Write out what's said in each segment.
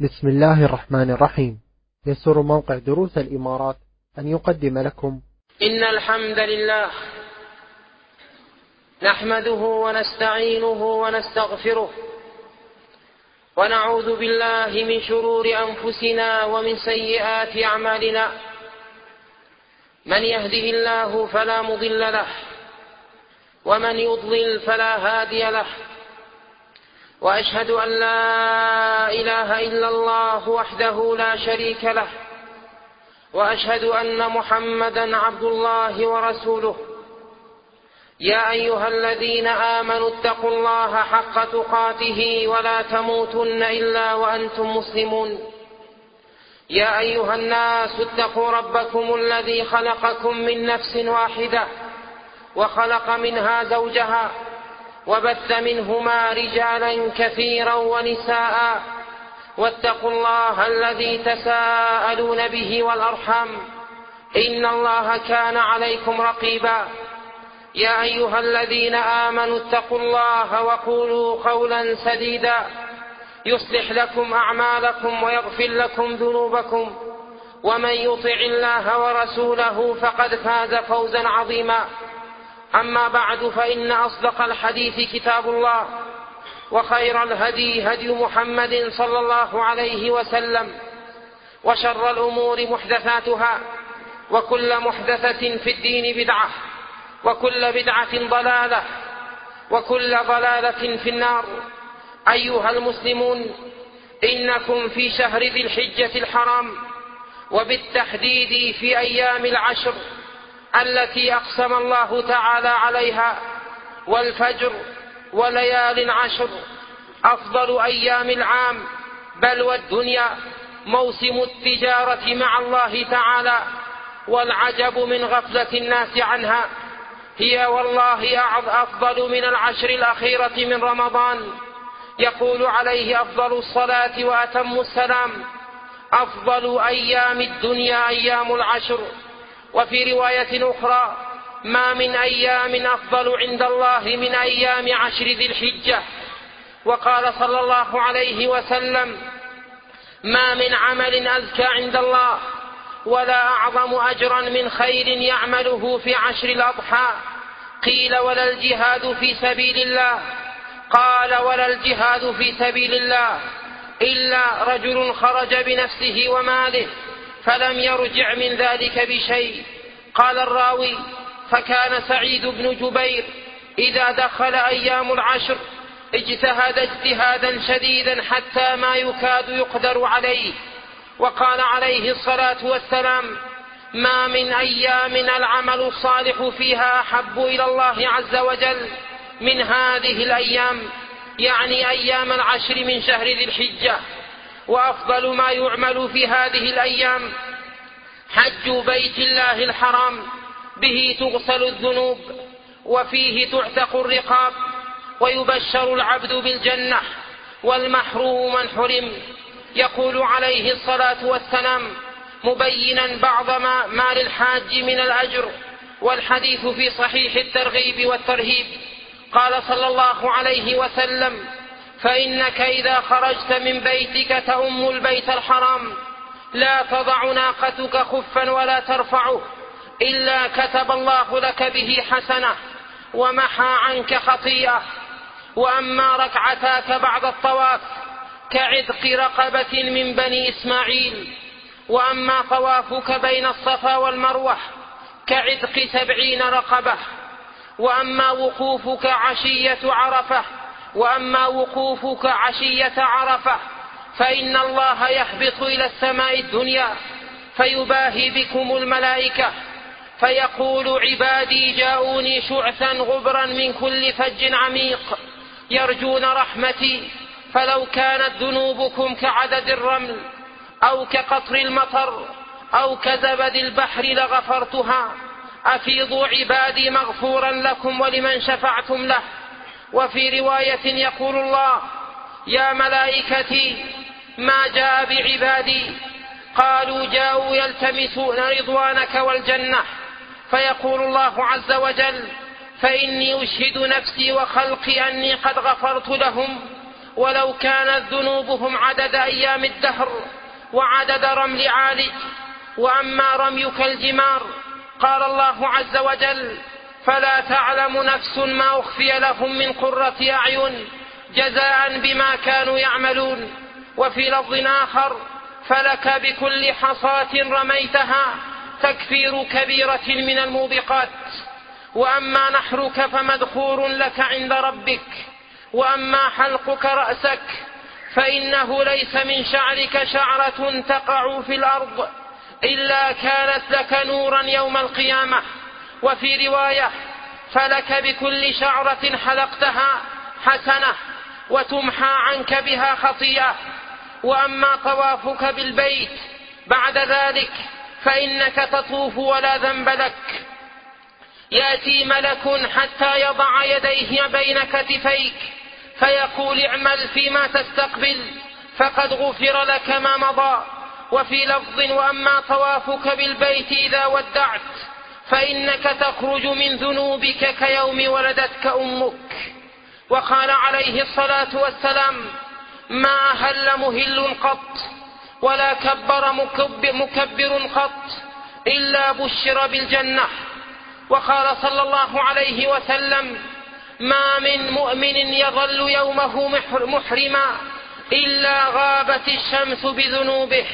بسم الله الرحمن الرحيم. يسر موقع دروس الإمارات أن يقدم لكم إن الحمد لله نحمده ونستعينه ونستغفره ونعوذ بالله من شرور أنفسنا ومن سيئات أعمالنا. من يهده الله فلا مضل له ومن يضلل فلا هادي له، وأشهد أن لا إله إلا الله وحده لا شريك له، وأشهد أن محمدا عبد الله ورسوله. يا أيها الذين آمنوا اتقوا الله حق تقاته ولا تموتن إلا وأنتم مسلمون. يا أيها الناس اتقوا ربكم الذي خلقكم من نفس واحدة وخلق منها زوجها وبث منهما رجالا كثيرا ونساء، واتقوا الله الذي تساءلون به والأرحام إن الله كان عليكم رقيبا. يا أيها الذين آمنوا اتقوا الله وقولوا قولا سديدا يصلح لكم أعمالكم ويغفر لكم ذنوبكم، ومن يطع الله ورسوله فقد فاز فوزا عظيما. أما بعد، فإن أصدق الحديث كتاب الله، وخير الهدي هدي محمد صلى الله عليه وسلم، وشر الأمور محدثاتها، وكل محدثة في الدين بدعة، وكل بدعة ضلالة، وكل ضلالة في النار. أيها المسلمون، إنكم في شهر ذي الحجة الحرام، وبالتحديد في أيام العشر التي أقسم الله تعالى عليها، والفجر وليال عشر، أفضل أيام العام بل والدنيا، موسم التجارة مع الله تعالى، والعجب من غفلة الناس عنها. هي والله أفضل من العشر الأخيرة من رمضان. يقول عليه أفضل الصلاة وأتم السلام: أفضل أيام الدنيا أيام العشر. وفي رواية أخرى: ما من أيام أفضل عند الله من أيام عشر ذي الحجة. وقال صلى الله عليه وسلم: ما من عمل أزكى عند الله ولا أعظم أجرا من خير يعمله في عشر الأضحى. قيل: ولا الجهاد في سبيل الله؟ قال: ولا الجهاد في سبيل الله إلا رجل خرج بنفسه وماله فلم يرجع من ذلك بشيء. قال الراوي: فكان سعيد بن جبير إذا دخل أيام العشر اجتهد اجتهادا شديدا حتى ما يكاد يقدر عليه. وقال عليه الصلاة والسلام: ما من أيام العمل الصالح فيها أحب إلى الله عز وجل من هذه الأيام، يعني أيام العشر من شهر ذي الحجة. وأفضل ما يعمل في هذه الأيام حج بيت الله الحرام، به تغسل الذنوب، وفيه تعتق الرقاب، ويبشر العبد بالجنة، والمحروم من حرم. يقول عليه الصلاة والسلام مبينا بعض ما للحاج من الأجر، والحديث في صحيح الترغيب والترهيب. قال صلى الله عليه وسلم: فإنك إذا خرجت من بيتك تؤم البيت الحرام لا تضع ناقتك خفا ولا ترفعه إلا كتب الله لك به حسنة ومحى عنك خطيئة. وأما ركعتاك بعد الطواف كعتق رقبة من بني إسماعيل. وأما طوافك بين الصفا والمروة كعتق 70 رقبة. وأما وقوفك عشية عرفة فإن الله يهبط إلى السماء الدنيا فيباهي بكم الملائكة فيقول: عبادي جاءوني شعثا غبرا من كل فج عميق يرجون رحمتي، فلو كانت ذنوبكم كعدد الرمل أو كقطر المطر أو كزبد البحر لغفرتها. أفيضوا عبادي مغفورا لكم ولمن شفعتم له. وفي رواية يقول الله: يا ملائكتي ما جاء بعبادي؟ قالوا: جاءوا يلتمسون رضوانك والجنة. فيقول الله عز وجل: فإني أشهد نفسي وخلقي أني قد غفرت لهم ولو كانت ذنوبهم عدد أيام الدهر وعدد رمل عالج. وأما رميك الجمار قال الله عز وجل: فلا تعلم نفس ما أخفي لهم من قرة أعين جزاء بما كانوا يعملون. وفي لفظ آخر: فلك بكل حصاة رميتها تكفير كبيرة من الموبقات. وأما نحرك فمدخور لك عند ربك. وأما حلقك رأسك فإنه ليس من شعرك شعرة تقع في الأرض إلا كانت لك نورا يوم القيامة. وفي رواية: فلك بكل شعرة حلقتها حسنة وتمحى عنك بها خطيئة. وأما طوافك بالبيت بعد ذلك فإنك تطوف ولا ذنب لك. يأتي ملك حتى يضع يديه بين كتفيك فيقول: اعمل فيما تستقبل فقد غفر لك ما مضى. وفي لفظ: وأما طوافك بالبيت إذا ودعت فإنك تخرج من ذنوبك كيوم ولدتك أمك. وقال عليه الصلاة والسلام: ما أهل مهل قط ولا كبر مكبر قط إلا بشر بالجنة. وقال صلى الله عليه وسلم: ما من مؤمن يظل يومه محرما إلا غابت الشمس بذنوبه.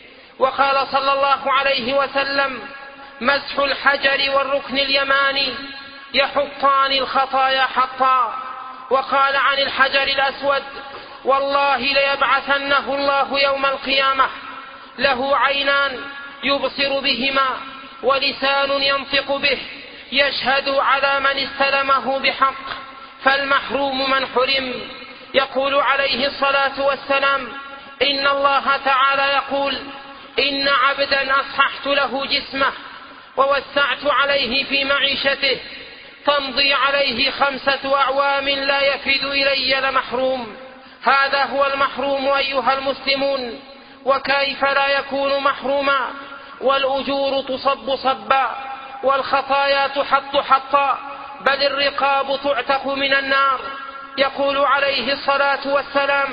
وقال صلى الله عليه وسلم: مسح الحجر والركن اليماني يحطان الخطايا حطا. وقال عن الحجر الأسود: والله ليبعثنه الله يوم القيامة له عينان يبصر بهما ولسان ينطق به يشهد على من استلمه بحق، فالمحروم من حرم. يقول عليه الصلاة والسلام: إن الله تعالى يقول: إن عبدا أصححت له جسمه ووسعت عليه في معيشته تمضي عليه 5 أعوام لا يفد إلي لمحروم. هذا هو المحروم أيها المسلمون. وكيف لا يكون محروما والأجور تصب صبا والخطايا تحط حطا، بل الرقاب تعتق من النار. يقول عليه الصلاة والسلام: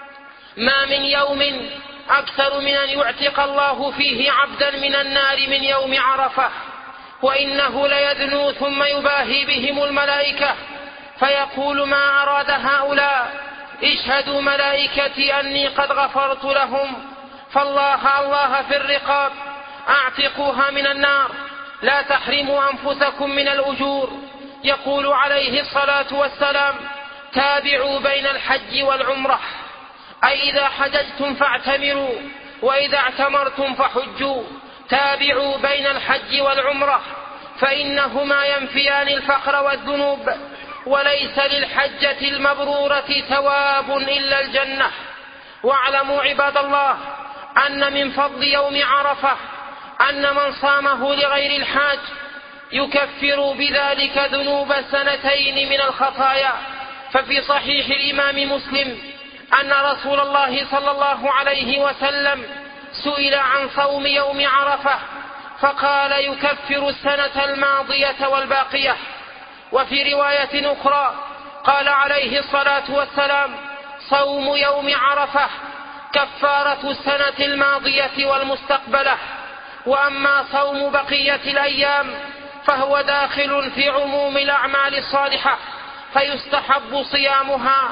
ما من يوم أكثر من أن يعتق الله فيه عبدا من النار من يوم عرفة، وإنه ليدنو ثم يباهي بهم الملائكة فيقول: ما أراد هؤلاء؟ اشهدوا ملائكتي أني قد غفرت لهم. فالله في الرقاب أعتقوها من النار، لا تحرموا أنفسكم من الأجور. يقول عليه الصلاة والسلام: تابعوا بين الحج والعمرة، أي إذا حججتم فاعتمروا وإذا اعتمرتم فحجوا. تابعوا بين الحج والعمرة فإنهما ينفيان الفقر والذنوب، وليس للحجة المبرورة ثواب إلا الجنة. واعلموا عباد الله أن من فضل يوم عرفة أن من صامه لغير الحاج يكفر بذلك ذنوب 2 من الخطايا. ففي صحيح الإمام مسلم أن رسول الله صلى الله عليه وسلم سئل عن صوم يوم عرفة فقال: يكفر السنة الماضية والباقية. وفي رواية أخرى قال عليه الصلاة والسلام: صوم يوم عرفة كفارة السنة الماضية والمستقبلة. وأما صوم بقية الأيام فهو داخل في عموم الأعمال الصالحة فيستحب صيامها.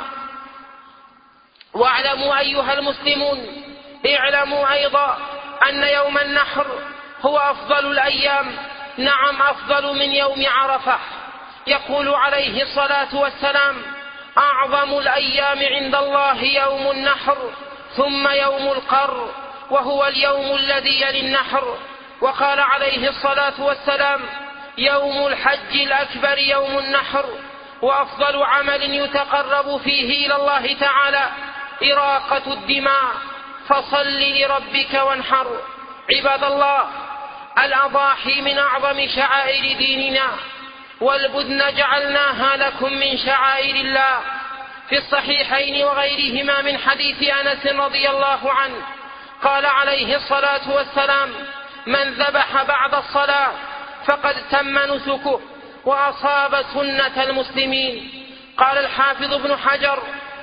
واعلموا أيها المسلمون، اعلموا أيضا أن يوم النحر هو أفضل الأيام، نعم أفضل من يوم عرفة. يقول عليه الصلاة والسلام: أعظم الأيام عند الله يوم النحر ثم يوم القر، وهو اليوم الذي يلي النحر. وقال عليه الصلاة والسلام: يوم الحج الأكبر يوم النحر، وأفضل عمل يتقرب فيه إلى الله تعالى إراقة الدماء، فصل لربك وانحر. عباد الله، الأضاحي من أعظم شعائر ديننا، والبدن جعلناها لكم من شعائر الله. في الصحيحين وغيرهما من حديث أنس رضي الله عنه قال عليه الصلاة والسلام: من ذبح بعد الصلاة فقد تم نسكه وأصاب سنة المسلمين. قال الحافظ ابن حجر: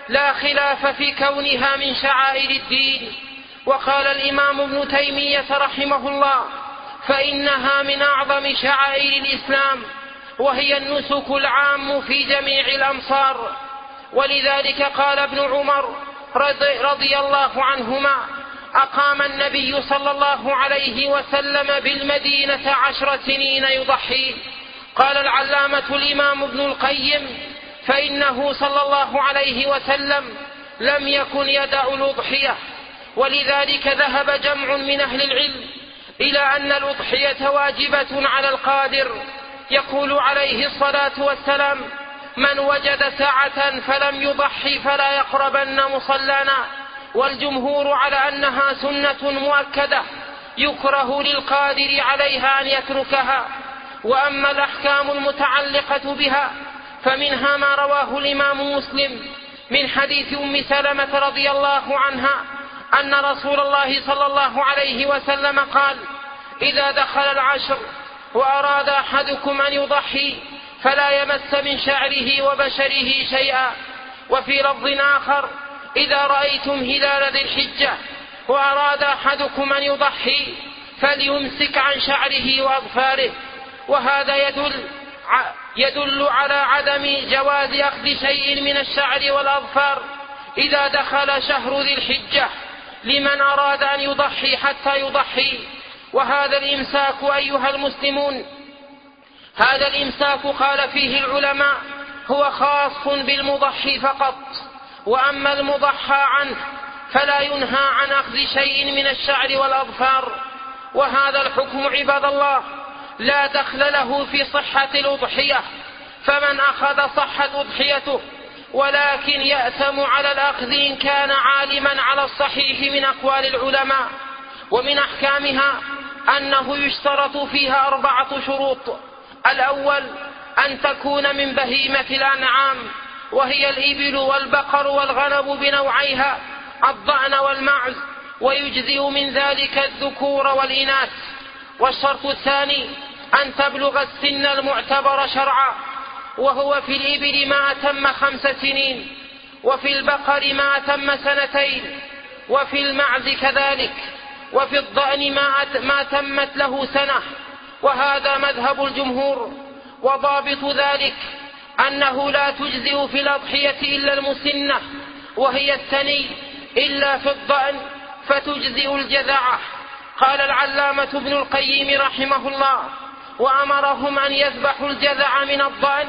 لا خلاف في كونها من شعائر الدين. وقال الإمام ابن تيمية رحمه الله: فإنها من أعظم شعائر الإسلام، وهي النسك العام في جميع الأمصار. ولذلك قال ابن عمر رضي الله عنهما: أقام النبي صلى الله عليه وسلم بالمدينة 10 سنين يضحي. قال العلامة الإمام ابن القيم: فإنه صلى الله عليه وسلم لم يكن يدع الأضحية. ولذلك ذهب جمع من أهل العلم إلى أن الأضحية واجبة على القادر. يقول عليه الصلاة والسلام: من وجد سعة فلم يضحي فلا يقربن مصلانا. والجمهور على أنها سنة مؤكدة يكره للقادر عليها أن يتركها. وأما الأحكام المتعلقة بها فمنها ما رواه الإمام مسلم من حديث أم سلمة رضي الله عنها أن رسول الله صلى الله عليه وسلم قال: إذا دخل العشر وأراد أحدكم أن يضحي فلا يمس من شعره وبشره شيئا. وفي لفظ آخر: إذا رأيتم هلال ذي الحجة وأراد أحدكم أن يضحي فليمسك عن شعره وأظفاره. وهذا يدل على عدم جواز أخذ شيء من الشعر والأظفار إذا دخل شهر ذي الحجة لمن أراد أن يضحي حتى يضحي. وهذا الإمساك أيها المسلمون، هذا الإمساك قال فيه العلماء هو خاص بالمضحي فقط، وأما المضحى عنه فلا ينهى عن أخذ شيء من الشعر والأظفار. وهذا الحكم عباد الله لا دخل له في صحة الأضحية، فمن أخذ صحت أضحيته، ولكن يأثم على الأخذ إن كان عالما على الصحيح من أقوال العلماء. ومن أحكامها أنه يشترط فيها 4 شروط: الأول أن تكون من بهيمة الأنعام، وهي الإبل والبقر والغنم بنوعيها الضأن والمعز، ويجزئ من ذلك الذكور والإناث. والشرط الثاني أن تبلغ السن المعتبر شرعا، وهو في الإبل ما أتم 5 سنين، وفي البقر ما أتم 2 سنين، وفي المعز كذلك، وفي الضأن ما تمت له 1 سنة. وهذا مذهب الجمهور. وضابط ذلك أنه لا تجزئ في الأضحية إلا المسنة، وهي الثني، إلا في الضأن فتجزئ الجذعة. قال العلامة ابن القيم رحمه الله: وأمرهم أن يذبحوا الجذع من الضأن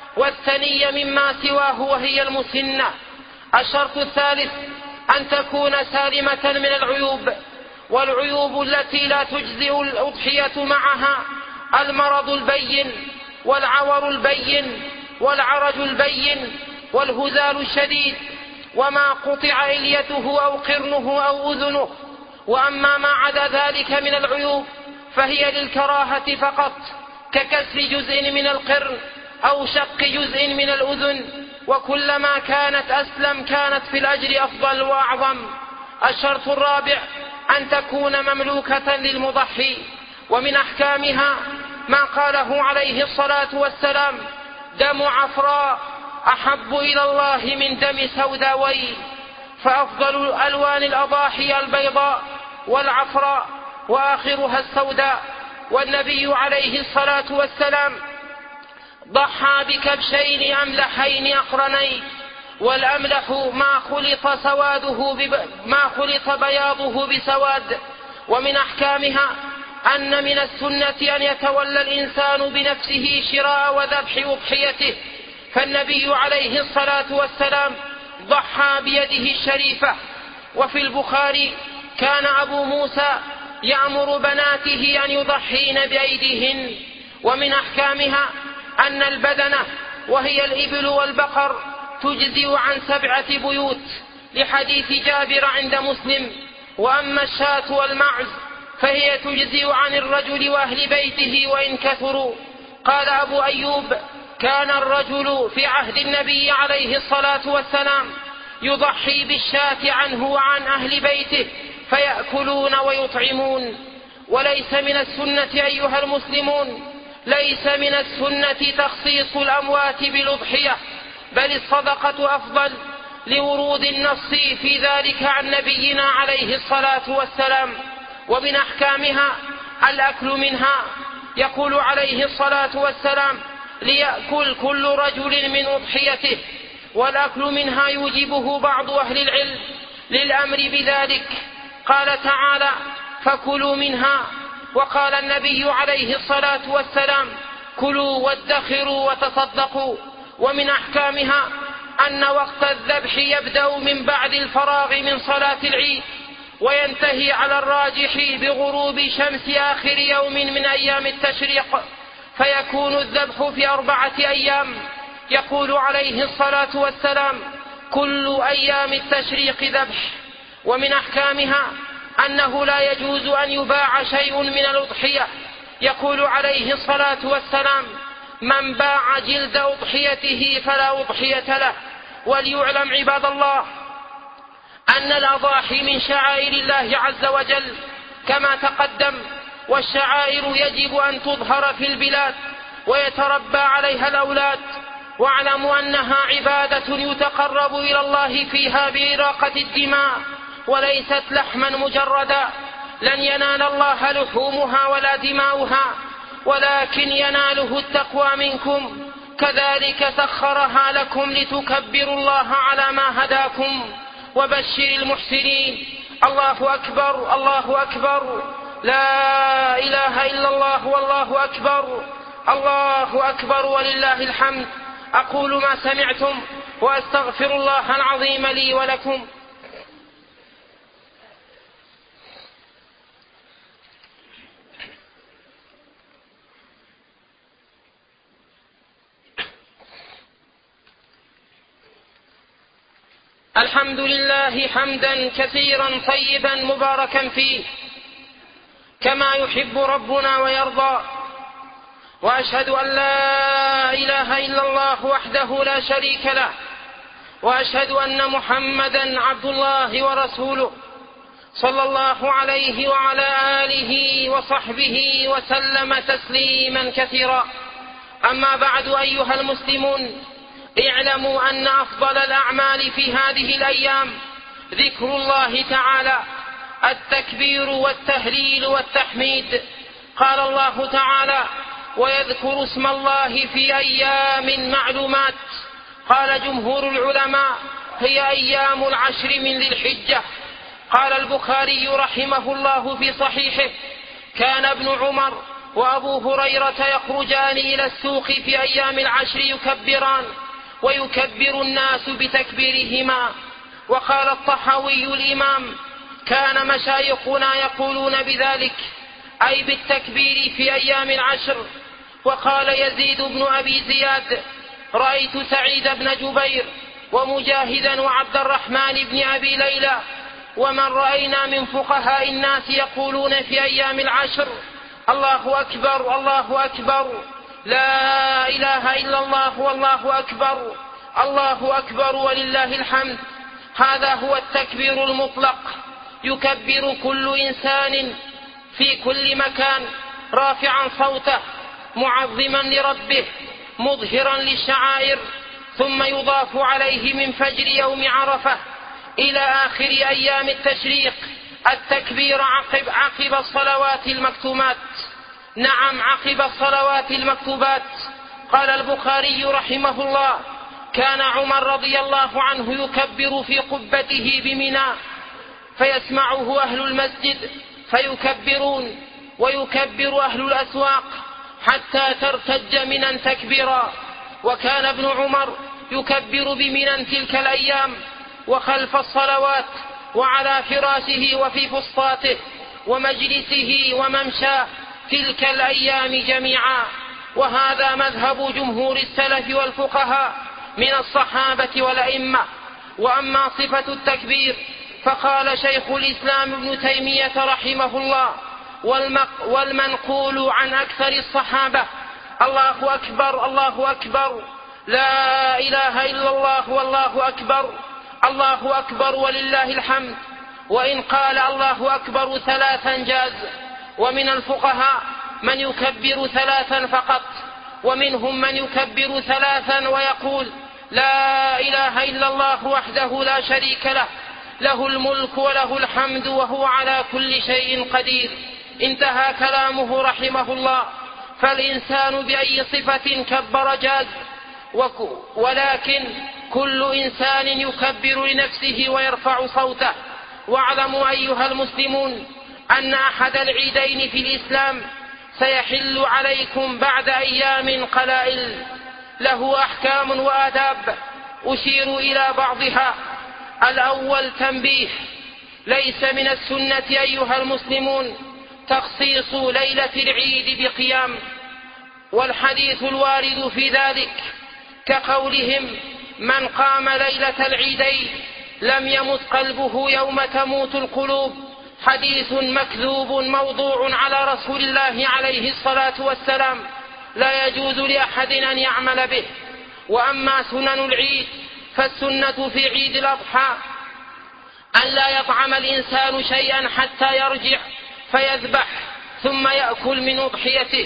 والثني مما سواه وهي المسنة. الشرط الثالث أن تكون سالمة من العيوب، والعيوب التي لا تجزئ الأضحية معها المرض البين والعور البين والعرج البين والهزال الشديد، وما قطع إليته أو قرنه أو أذنه. وأما ما عدا ذلك من العيوب فهي للكراهة فقط، ككسر جزء من القرن أو شق جزء من الأذن، وكلما كانت أسلم كانت في الأجر أفضل وأعظم. الشرط الرابع أن تكون مملوكة للمضحي. ومن أحكامها ما قاله عليه الصلاة والسلام: دم عفراء أحب إلى الله من دم سوداوي. فأفضل ألوان الأضاحي البيضاء والعفراء وآخرها السوداء. والنبي عليه الصلاة والسلام ضحى بكبشين أملحين أقرنين، والأملح ما خلط بياضه بسواد. ومن أحكامها أن من السنة أن يتولى الإنسان بنفسه شراء وذبح أضحيته، فالنبي عليه الصلاة والسلام ضحى بيده الشريفة. وفي البخاري كان أبو موسى يأمر بناته أن يضحين بأيديهن. ومن أحكامها أن البدنة وهي الإبل والبقر تجزئ عن 7 بيوت لحديث جابر عند مسلم. وأما الشاة والمعز فهي تجزئ عن الرجل وأهل بيته وإن كثروا. قال أبو أيوب: كان الرجل في عهد النبي عليه الصلاة والسلام يضحي بالشاة عنه وعن أهل بيته فيأكلون ويطعمون. وليس من السنة أيها المسلمون، ليس من السنة تخصيص الأموات بالأضحية، بل الصدقة أفضل، لورود النص في ذلك عن نبينا عليه الصلاة والسلام. ومن أحكامها الأكل منها. يقول عليه الصلاة والسلام: ليأكل كل رجل من أضحيته. والأكل منها يوجبه بعض أهل العلم للأمر بذلك. قال تعالى: فكلوا منها. وقال النبي عليه الصلاة والسلام: كلوا وادخروا وتصدقوا. ومن أحكامها أن وقت الذبح يبدأ من بعد الفراغ من صلاة العيد، وينتهي على الراجح بغروب شمس آخر يوم من أيام التشريق، فيكون الذبح في 4 أيام. يقول عليه الصلاة والسلام: كل أيام التشريق ذبح. ومن أحكامها أنه لا يجوز أن يباع شيء من الأضحية. يقول عليه الصلاة والسلام: من باع جلد أضحيته فلا أضحية له. وليعلم عباد الله أن الأضاحي من شعائر الله عز وجل كما تقدم، والشعائر يجب أن تظهر في البلاد ويتربى عليها الأولاد. واعلموا أنها عبادة يتقرب إلى الله فيها بإراقة الدماء وليست لحما مجردا. لن ينال الله لحومها ولا دماؤها، ولكن يناله التقوى منكم. كذلك سخرها لكم لتكبروا الله على ما هداكم. وبشر المحسنين. الله أكبر، الله أكبر، لا إله إلا الله، والله أكبر، الله أكبر ولله الحمد. أقول ما سمعتم وأستغفر الله العظيم لي ولكم. الحمد لله حمدا كثيرا طيبا مباركا فيه كما يحب ربنا ويرضى. وأشهد أن لا إله إلا الله وحده لا شريك له، وأشهد أن محمدا عبد الله ورسوله صلى الله عليه وعلى آله وصحبه وسلم تسليما كثيرا. أما بعد، أيها المسلمون، اعلموا أن أفضل الأعمال في هذه الأيام ذكر الله تعالى، التكبير والتهليل والتحميد. قال الله تعالى: ويذكر اسم الله في أيام معلومات. قال جمهور العلماء: هي أيام 10 من ذي الحجة. قال البخاري رحمه الله في صحيحه: كان ابن عمر وأبو هريرة يخرجان إلى السوق في أيام 10 يكبران، ويكبر الناس بتكبيرهما. وقال الطحاوي الإمام: كان مشايخنا يقولون بذلك، أي بالتكبير في أيام 10. وقال يزيد بن أبي زياد: رأيت سعيد بن جبير ومجاهدا وعبد الرحمن بن أبي ليلى ومن رأينا من فقهاء الناس يقولون في أيام 10: الله أكبر، الله أكبر، لا إله إلا الله، والله أكبر، الله أكبر ولله الحمد. هذا هو التكبير المطلق، يكبر كل إنسان في كل مكان رافعا صوته معظما لربه مظهرا للشعائر، ثم يضاف عليه من فجر يوم عرفة إلى آخر أيام التشريق التكبير عقب الصلوات المكتوبات. نعم، عقب الصلوات المكتوبات. قال البخاري رحمه الله: كان عمر رضي الله عنه يكبر في قبته بمنى فيسمعه أهل المسجد فيكبرون، ويكبر أهل الأسواق حتى ترتج منى تكبيرا. وكان ابن عمر يكبر بمنى تلك الأيام وخلف الصلوات وعلى فراشه وفي فسطاته ومجلسه وممشاه تلك الأيام جميعا. وهذا مذهب جمهور السلف والفقهاء من الصحابة والأئمة. وأما صفة التكبير فقال شيخ الإسلام ابن تيمية رحمه الله: والمنقول عن أكثر الصحابة: الله أكبر، الله أكبر، لا إله إلا الله، والله أكبر، الله أكبر ولله الحمد. وإن قال الله أكبر 3 جاز. ومن الفقهاء من يكبر 3 فقط، ومنهم من يكبر 3 ويقول لا إله إلا الله وحده لا شريك له، له الملك وله الحمد وهو على كل شيء قدير. انتهى كلامه رحمه الله. فالإنسان بأي صفة كبر جاز، ولكن كل إنسان يكبر لنفسه ويرفع صوته. واعلموا أيها المسلمون أن أحد العيدين في الإسلام سيحل عليكم بعد أيام قلائل، له أحكام وآداب أشير إلى بعضها. الأول تنبيه: ليس من السنة أيها المسلمون تخصيص ليلة العيد بقيام، والحديث الوارد في ذلك كقولهم: من قام ليلة العيدين لم يمت قلبه يوم تموت القلوب، حديث مكذوب موضوع على رسول الله عليه الصلاة والسلام، لا يجوز لأحد أن يعمل به. وأما سنن العيد فالسنة في عيد الأضحى أن لا يطعم الإنسان شيئا حتى يرجع فيذبح ثم يأكل من أضحيته،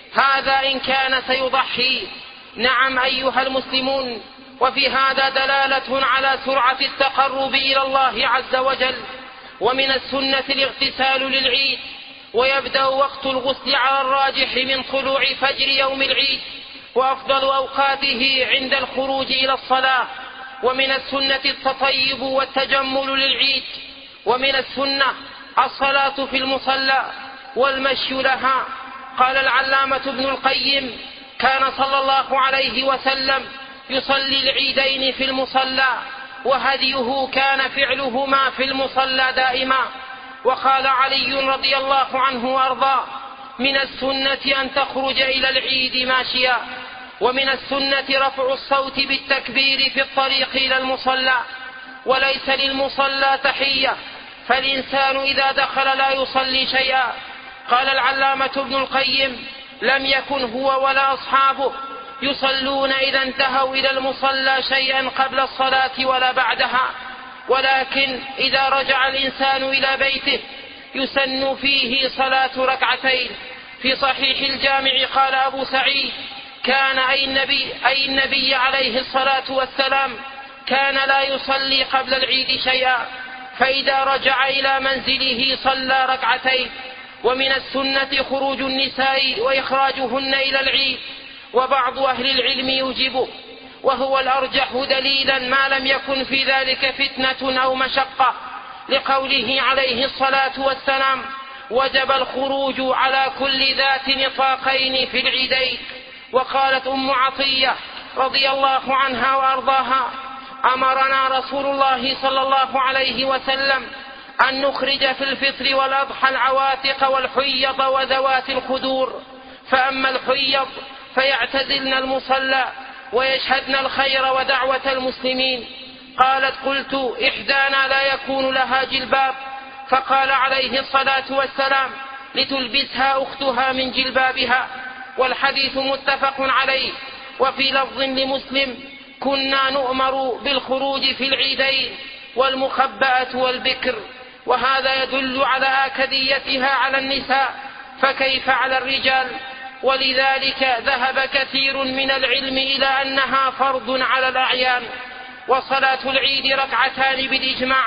هذا إن كان سيضحي. نعم أيها المسلمون، وفي هذا دلالة على سرعة التقرب إلى الله عز وجل. ومن السنة الاغتسال للعيد، ويبدأ وقت الغسل على الراجح من طلوع فجر يوم العيد، وأفضل أوقاته عند الخروج إلى الصلاة. ومن السنة التطيب والتجمل للعيد. ومن السنة الصلاة في المصلى والمشي لها. قال العلامة ابن القيم: كان صلى الله عليه وسلم يصلي العيدين في المصلى، وهديه كان فعلهما في المصلى دائما. وقال علي رضي الله عنه وارضاه: من السنة أن تخرج إلى العيد ماشيا. ومن السنة رفع الصوت بالتكبير في الطريق إلى المصلى، وليس للمصلى تحية، فالإنسان إذا دخل لا يصلي شيئا. قال العلامة ابن القيم: لم يكن هو ولا أصحابه يصلون إذا انتهوا إلى المصلى شيئا قبل الصلاة ولا بعدها، ولكن إذا رجع الإنسان إلى بيته يسن فيه صلاة ركعتين. في صحيح الجامع قال أبو سعيد: كان أي النبي عليه الصلاة والسلام كان لا يصلي قبل العيد شيئا، فإذا رجع إلى منزله صلى ركعتين. ومن السنة خروج النساء وإخراجهن إلى العيد، وبعض أهل العلم يوجبه، وهو الأرجح دليلا ما لم يكن في ذلك فتنة أو مشقة، لقوله عليه الصلاة والسلام: وجب الخروج على كل ذات نطاقين في العيدين. وقالت أم عطية رضي الله عنها وأرضاها: أمرنا رسول الله صلى الله عليه وسلم أن نخرج في الفطر والأضحى العواتق والحيض وذوات الخدور، فأما الحيض فيعتزلن المصلى ويشهدن الخير ودعوة المسلمين. قالت: قلت: إحدانا لا يكون لها جلباب، فقال عليه الصلاة والسلام: لتلبسها أختها من جلبابها. والحديث متفق عليه. وفي لفظ لمسلم: كنا نؤمر بالخروج في العيدين والمخبأة والبكر. وهذا يدل على آكديتها على النساء، فكيف على الرجال؟ ولذلك ذهب كثير من العلم إلى أنها فرض على الأعيان. وصلاة العيد ركعتان بالإجماع،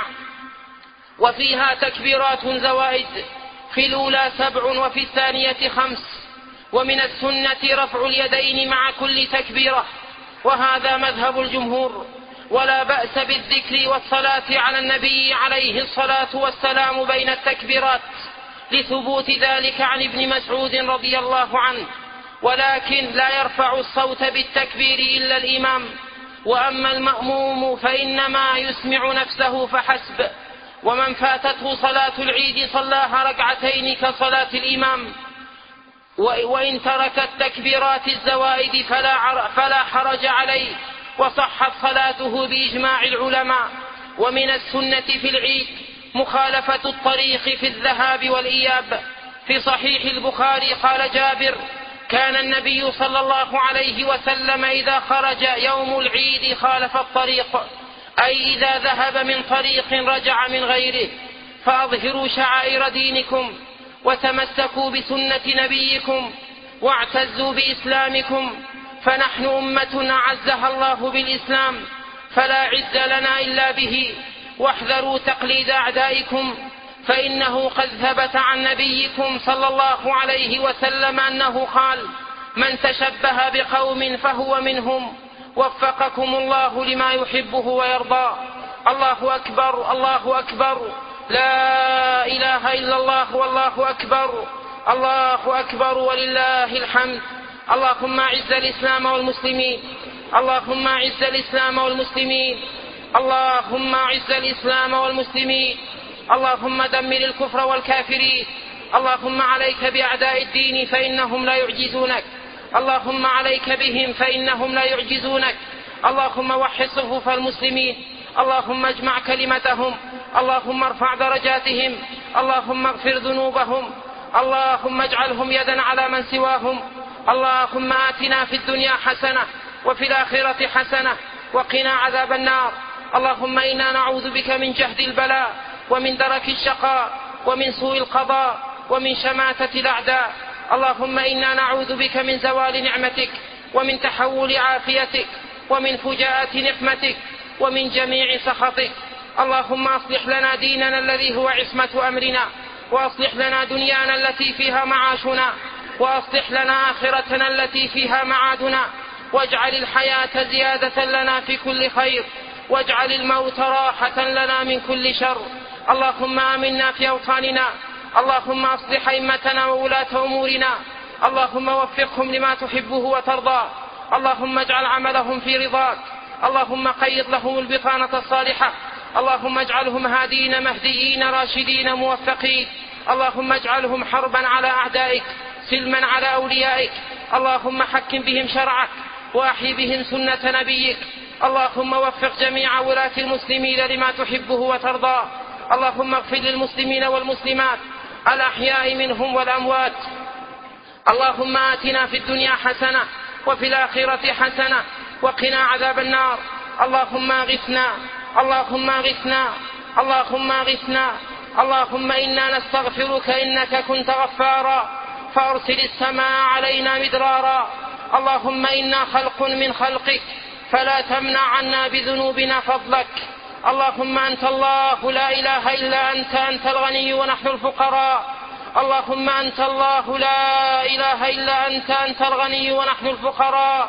وفيها تكبيرات زوائد، في الأولى 7 وفي الثانية 5. ومن السنة رفع اليدين مع كل تكبيرة، وهذا مذهب الجمهور. ولا بأس بالذكر والصلاة على النبي عليه الصلاة والسلام بين التكبيرات، لثبوت ذلك عن ابن مسعود رضي الله عنه. ولكن لا يرفع الصوت بالتكبير إلا الإمام، وأما المأموم فإنما يسمع نفسه فحسب. ومن فاتته صلاة العيد صلاها ركعتين كصلاة الإمام، وإن ترك التكبيرات الزوائد فلا حرج عليه، وصحت صلاته بإجماع العلماء. ومن السنة في العيد مخالفة الطريق في الذهاب والإياب. في صحيح البخاري قال جابر: كان النبي صلى الله عليه وسلم إذا خرج يوم العيد خالف الطريق، أي إذا ذهب من طريق رجع من غيره. فأظهروا شعائر دينكم، وتمسكوا بسنة نبيكم، واعتزوا بإسلامكم، فنحن أمة أعزها الله بالإسلام فلا عز لنا إلا به. واحذروا تقليد أعدائكم، فإنه قد ثبت عن نبيكم صلى الله عليه وسلم أنه قال: من تشبه بقوم فهو منهم. وفقكم الله لما يحبه ويرضى. الله أكبر، الله أكبر، لا إله إلا الله، والله أكبر، الله أكبر ولله الحمد. اللهم أعز الإسلام والمسلمين، اللهم أعز الإسلام والمسلمين، اللهم أعز الإسلام والمسلمين، اللهم دمر الكفر والكافرين. اللهم عليك بأعداء الدين فإنهم لا يعجزونك، اللهم عليك بهم فإنهم لا يعجزونك. اللهم وحد صفوف المسلمين، اللهم اجمع كلمتهم، اللهم ارفع درجاتهم، اللهم اغفر ذنوبهم، اللهم اجعلهم يدا على من سواهم. اللهم آتنا في الدنيا حسنة وفي الآخرة حسنة وقنا عذاب النار. اللهم إنا نعوذ بك من جهد البلاء ومن درك الشقاء ومن سوء القضاء ومن شماتة الأعداء. اللهم إنا نعوذ بك من زوال نعمتك ومن تحول عافيتك ومن فجاءة نقمتك ومن جميع سخطك. اللهم أصلح لنا ديننا الذي هو عصمة أمرنا، وأصلح لنا دنيانا التي فيها معاشنا، وأصلح لنا آخرتنا التي فيها معادنا، واجعل الحياة زيادة لنا في كل خير، واجعل الموت راحة لنا من كل شر. اللهم آمنا في أوطاننا، اللهم أصلح أئمتنا وولاة أمورنا، اللهم وفقهم لما تحبه وترضى، اللهم اجعل عملهم في رضاك، اللهم قيض لهم البطانة الصالحة، اللهم اجعلهم هادين مهديين راشدين موفقين، اللهم اجعلهم حربا على أعدائك سلما على أوليائك، اللهم حكم بهم شرعك وأحي بهم سنة نبيك. اللهم وفق جميع ولاة المسلمين لما تحبه وترضى. اللهم اغفر للمسلمين والمسلمات الأحياء منهم والأموات. اللهم آتنا في الدنيا حسنة وفي الآخرة حسنة وقنا عذاب النار. اللهم اغثنا، اللهم اغثنا، اللهم اغثنا. اللهم إنا نستغفرك إنك كنت غفارا فأرسل السماء علينا مدرارا. اللهم إنا خلق من خلقك فلا تمنع عنا بذنوبنا فضلك. اللهم أنت الله لا إله إلا أنت، أنت الغني ونحن الفقراء. اللهم أنت الله لا إله إلا أنت، أنت الغني ونحن الفقراء.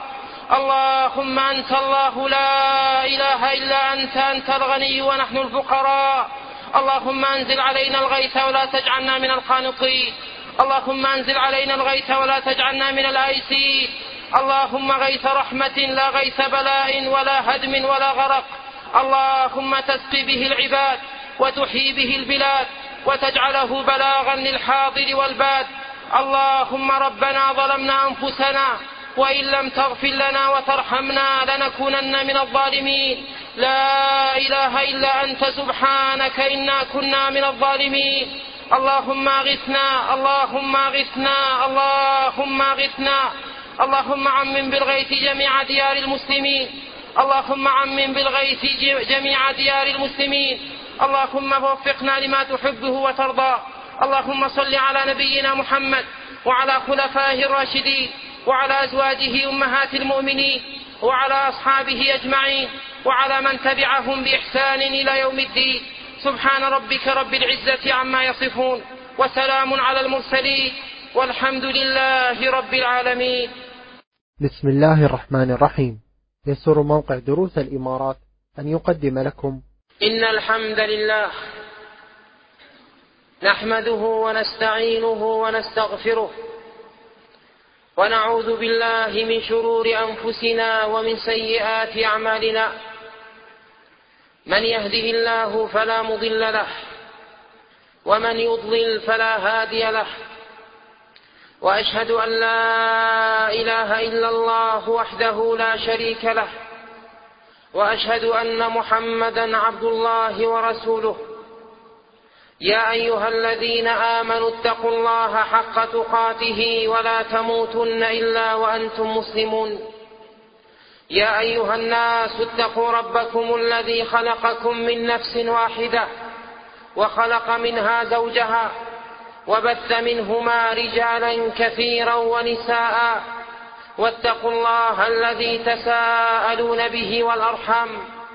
اللهم أنت الله لا إله إلا أنت، أنت الغني ونحن الفقراء. اللهم أنزل علينا الغيث ولا تجعلنا من القانطين. اللهم أنزل علينا الغيث ولا تجعلنا من الآيسين. اللهم غيث رحمة لا غيث بلاء ولا هدم ولا غرق. اللهم تسقي به العباد وتحيي به البلاد وتجعله بلاغا للحاضر والباد. اللهم ربنا ظلمنا أنفسنا وإن لم تغفر لنا وترحمنا لنكونن من الظالمين. لا إله إلا أنت سبحانك إنا كنا من الظالمين. اللهم اغثنا، اللهم اغثنا، اللهم اغثنا. اللهم عمم بالغيث جميع ديار المسلمين، اللهم عمم بالغيث جميع ديار المسلمين. اللهم وفقنا لما تحبه وترضى. اللهم صل على نبينا محمد وعلى خلفائه الراشدين وعلى أزواجه أمهات المؤمنين وعلى أصحابه أجمعين وعلى من تبعهم بإحسان إلى يوم الدين. سبحان ربك رب العزة عما يصفون وسلام على المرسلين والحمد لله رب العالمين. بسم الله الرحمن الرحيم. يسر موقع دروس الإمارات أن يقدم لكم إن الحمد لله نحمده ونستعينه ونستغفره ونعوذ بالله من شرور أنفسنا ومن سيئات أعمالنا. من يهده الله فلا مضل له ومن يضلل فلا هادي له. وأشهد أن لا إله إلا الله وحده لا شريك له، وأشهد أن محمدا عبد الله ورسوله. يا أيها الذين آمنوا اتقوا الله حق تقاته ولا تموتن إلا وأنتم مسلمون. يا أيها الناس اتقوا ربكم الذي خلقكم من نفس واحدة وخلق منها زوجها وبث منهما رجالا كثيرا ونساء، واتقوا الله الذي تساءلون به والأرحام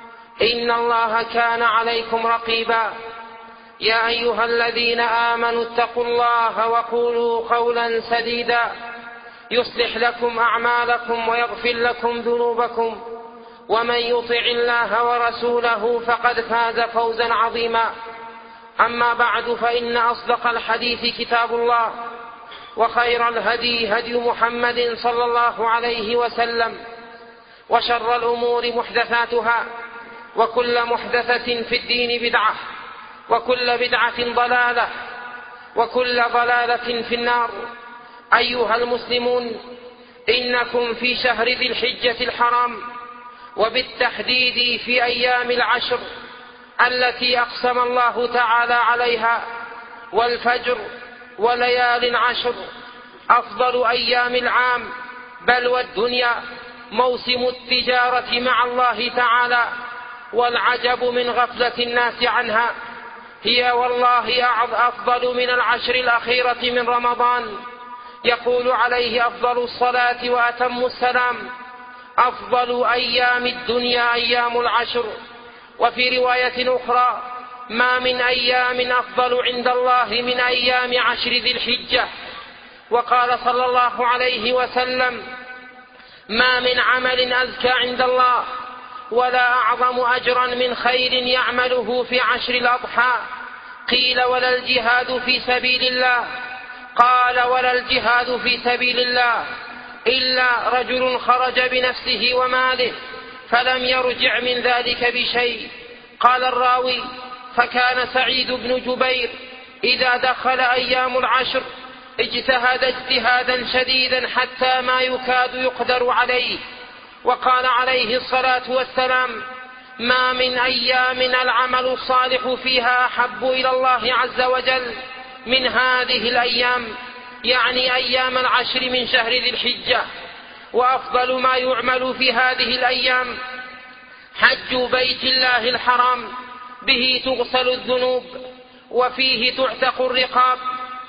إن الله كان عليكم رقيبا. يا أيها الذين آمنوا اتقوا الله وقولوا قولا سديدا يصلح لكم أعمالكم ويغفر لكم ذنوبكم، ومن يطع الله ورسوله فقد فاز فوزا عظيما. أما بعد، فإن أصدق الحديث كتاب الله، وخير الهدي هدي محمد صلى الله عليه وسلم، وشر الأمور محدثاتها، وكل محدثة في الدين بدعة، وكل بدعة ضلالة، وكل ضلالة في النار. أيها المسلمون، إنكم في شهر ذي الحجة الحرام، وبالتحديد في أيام العشر التي أقسم الله تعالى عليها، والفجر وليال عشر، أفضل أيام العام بل والدنيا، موسم التجارة مع الله تعالى، والعجب من غفلة الناس عنها. هي والله أفضل من العشر الأخيرة من رمضان. يقول عليه أفضل الصلاة وأتم السلام: أفضل أيام الدنيا أيام العشر. وفي رواية أخرى: ما من أيام أفضل عند الله من أيام عشر ذي الحجة. وقال صلى الله عليه وسلم: ما من عمل أزكى عند الله ولا أعظم أجرا من خير يعمله في عشر الأضحى. قيل: ولا الجهاد في سبيل الله؟ قال: ولا الجهاد في سبيل الله إلا رجل خرج بنفسه وماله فلم يرجع من ذلك بشيء. قال الراوي: فكان سعيد بن جبير إذا دخل أيام العشر اجتهد اجتهادا شديدا حتى ما يكاد يقدر عليه. وقال عليه الصلاة والسلام: ما من أيام العمل الصالح فيها أحب إلى الله عز وجل من هذه الأيام، يعني أيام العشر من شهر ذي الحجة. وأفضل ما يعمل في هذه الأيام حج بيت الله الحرام، به تغسل الذنوب، وفيه تعتق الرقاب،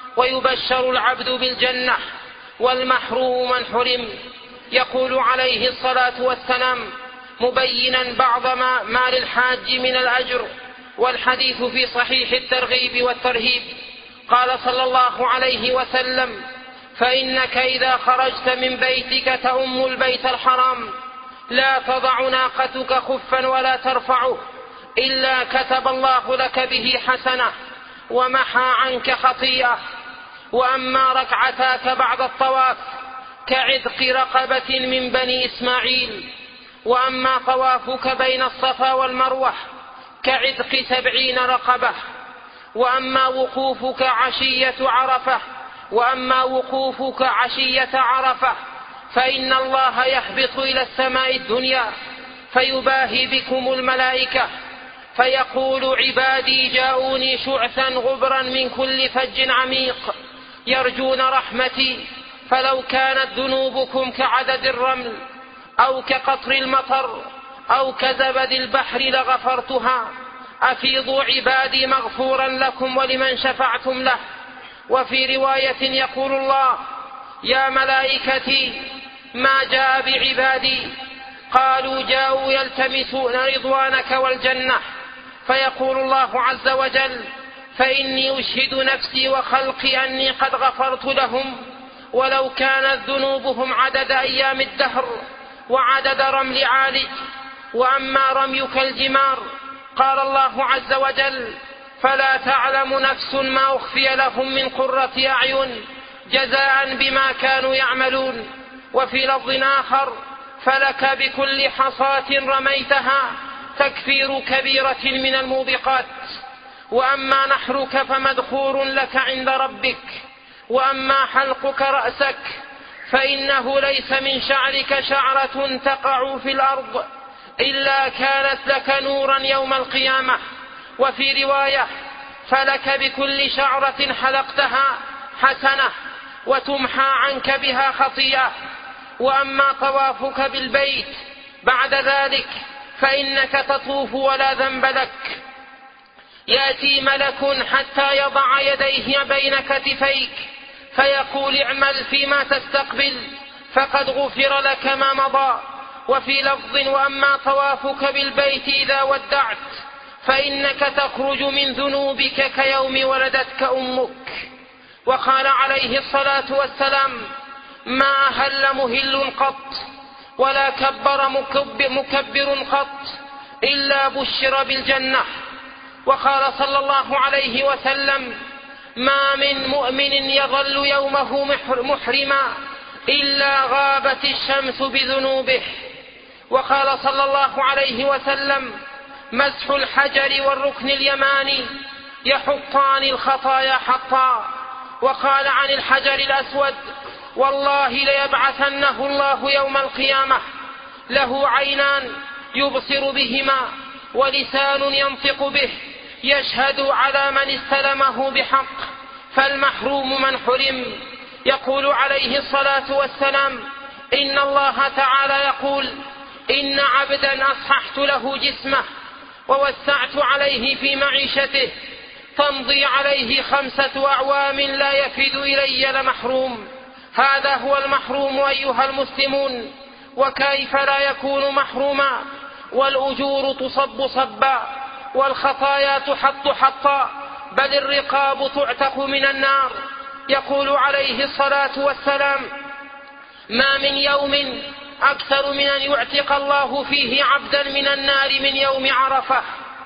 ويبشر العبد بالجنة، والمحروم من حرم. يقول عليه الصلاة والسلام مبينا بعض ما للحاج من الأجر، والحديث في صحيح الترغيب والترهيب. قال صلى الله عليه وسلم: فإنك إذا خرجت من بيتك تؤم البيت الحرام لا تضع ناقتك خفا ولا ترفعه إلا كتب الله لك به حسنة ومحى عنك خطيئة. وأما ركعتاك بعد الطواف كعتق رقبة من بني إسماعيل. وأما طوافك بين الصفا والمروة كعتق 70 رقبة. وأما وقوفك عشية عرفة فإن الله يهبط إلى السماء الدنيا فيباهي بكم الملائكة فيقول: عبادي جاءوني شعثا غبرا من كل فج عميق يرجون رحمتي، فلو كانت ذنوبكم كعدد الرمل أو كقطر المطر أو كزبد البحر لغفرتها. أفيضوا عبادي مغفورا لكم ولمن شفعتم له. وفي رواية يقول الله: يا ملائكتي ما جاء بعبادي؟ قالوا: جاءوا يلتمسون رضوانك والجنة. فيقول الله عز وجل: فإني أشهد نفسي وخلقي أني قد غفرت لهم ولو كانت ذنوبهم عدد أيام الدهر وعدد رمل عالج. وأما رميك الجمار قال الله عز وجل: فلا تعلم نفس ما أخفي لهم من قرة أعين جزاء بما كانوا يعملون. وفي لفظ آخر: فلك بكل حصاة رميتها تكفير كبيرة من الموبقات. وأما نحرك فمدخور لك عند ربك. وأما حلقك رأسك فإنه ليس من شعرك شعرة تقع في الأرض إلا كانت لك نورا يوم القيامة. وفي رواية: فلك بكل شعرة حلقتها حسنة وتمحى عنك بها خطيئة. وأما طوافك بالبيت بعد ذلك فإنك تطوف ولا ذنب لك. يأتي ملك حتى يضع يديه بين كتفيك فيقول: اعمل فيما تستقبل، فقد غفر لك ما مضى. وفي لفظ: وأما طوافك بالبيت إذا ودعت فإنك تخرج من ذنوبك كيوم ولدتك أمك. وقال عليه الصلاة والسلام: ما أهل مهل قط ولا كبر مكبر قط إلا بشر بالجنة. وقال صلى الله عليه وسلم: ما من مؤمن يظل يومه محرما إلا غابت الشمس بذنوبه. وقال صلى الله عليه وسلم: مسح الحجر والركن اليماني يحطان الخطايا حطا. وقال عن الحجر الأسود: والله ليبعثنه الله يوم القيامة له عينان يبصر بهما ولسان ينطق به يشهد على من استلمه بحق، فالمحروم من حرم. يقول عليه الصلاة والسلام: إن الله تعالى يقول: إن عبدا أصححت له جسمه ووسعت عليه في معيشته تمضي عليه 5 أعوام لا يفد إلي لمحروم. هذا هو المحروم أيها المسلمون. وكيف لا يكون محروما والأجور تصب صبا والخطايا تحط حطا، بل الرقاب تعتق من النار. يقول عليه الصلاة والسلام: ما من يوم أكثر من أن يعتق الله فيه عبدا من النار من يوم عرفة،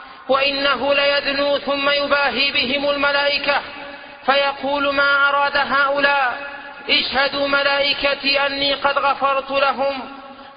وإنه ليدنو ثم يباهي بهم الملائكة فيقول: ما أراد هؤلاء؟ اشهدوا ملائكتي أني قد غفرت لهم.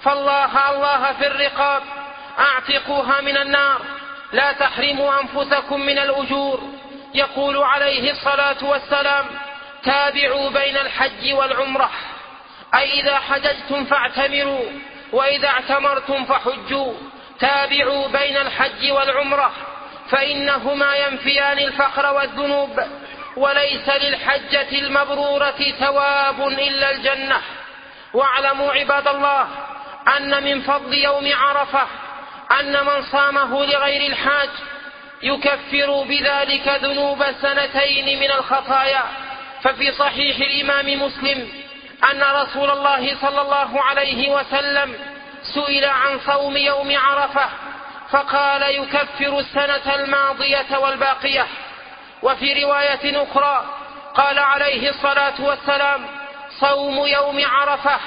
فالله في الرقاب أعتقوها من النار، لا تحرموا أنفسكم من الأجور. يقول عليه الصلاة والسلام: تابعوا بين الحج والعمرة، أي إذا حججتم فاعتمروا وإذا اعتمرتم فحجوا. تابعوا بين الحج والعمرة فإنهما ينفيان الفقر والذنوب، وليس للحجة المبرورة ثواب إلا الجنة. واعلموا عباد الله أن من فضل يوم عرفة أن من صامه لغير الحاج يكفر بذلك ذنوب 2 من الخطايا. ففي صحيح الإمام مسلم أن رسول الله صلى الله عليه وسلم سئل عن صوم يوم عرفة فقال: يكفر السنة الماضية والباقية. وفي رواية أخرى قال عليه الصلاة والسلام: صوم يوم عرفة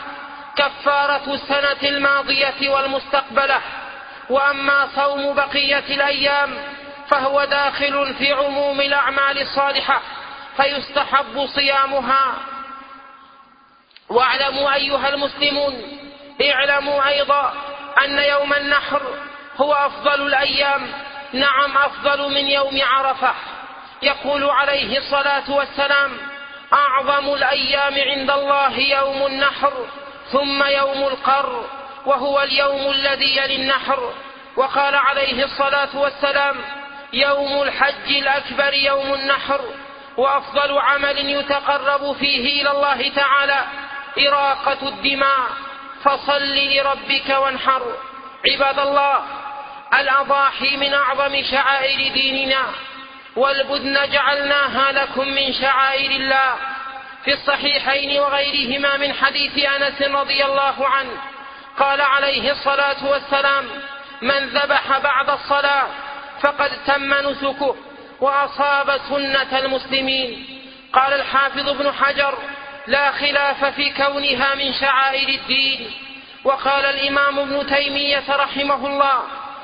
كفارة السنة الماضية والمستقبلة. وأما صوم بقية الأيام فهو داخل في عموم الأعمال الصالحة فيستحب صيامها. واعلموا أيها المسلمون، اعلموا أيضا أن يوم النحر هو أفضل الأيام، نعم أفضل من يوم عرفة. يقول عليه الصلاة والسلام: أعظم الأيام عند الله يوم النحر ثم يوم القر، وهو اليوم الذي يلي النحر. وقال عليه الصلاة والسلام: يوم الحج الأكبر يوم النحر، وأفضل عمل يتقرب فيه إلى الله تعالى إراقة الدماء، فصل لربك وانحر. عباد الله، الأضاحي من أعظم شعائر ديننا، والبدن جعلناها لكم من شعائر الله. في الصحيحين وغيرهما من حديث أنس رضي الله عنه قال عليه الصلاة والسلام: من ذبح بعد الصلاة فقد تم نسكه وأصاب سنة المسلمين. قال الحافظ ابن حجر: لا خلاف في كونها من شعائر الدين. وقال الإمام ابن تيمية رحمه الله: